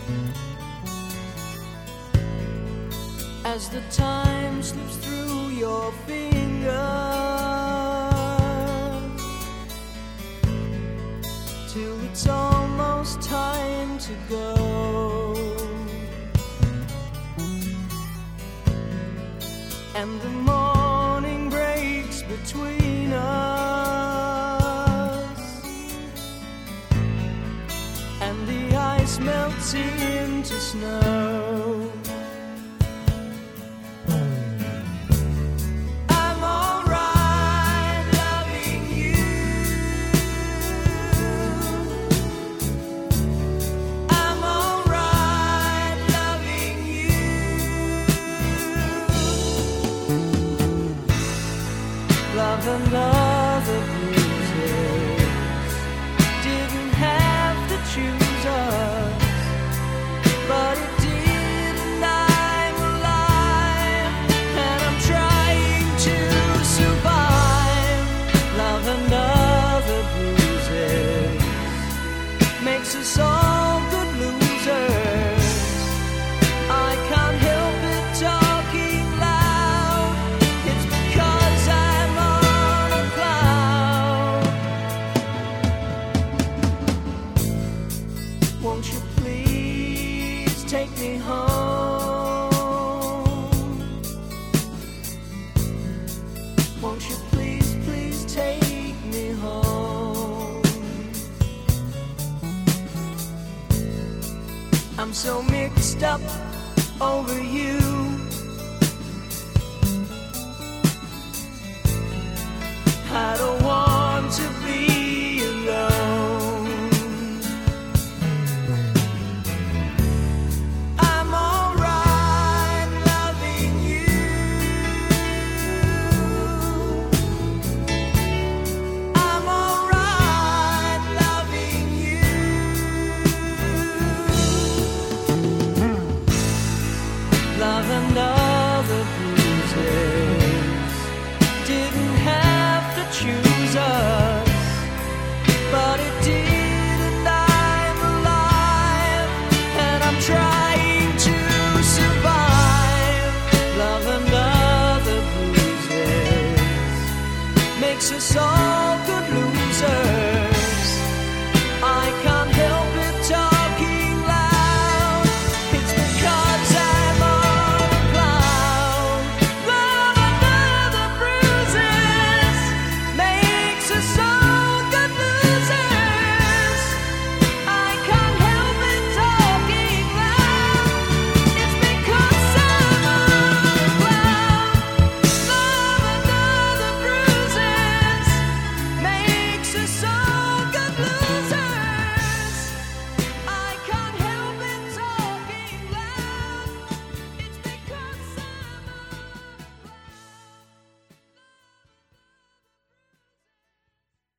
As the time slips through your fingers, till it's almost time to go, and the morning breaks between us, and the ice melts into snow. Love and other bruises didn't have to choose us, but it did, and I'm alive, and I'm trying to survive. Love and other bruises makes us all good losers. I can't help it talking loud, it's because I'm on a cloud. Won't you please take me home? Won't you please, please take me home? I'm so mixed up over you. I don't want to be alone. I'm alright loving you. I'm alright loving you. Love and other bruises didn't have to choose us, but it did, and I'm alive, and I'm trying to survive. Love and other bruises makes us all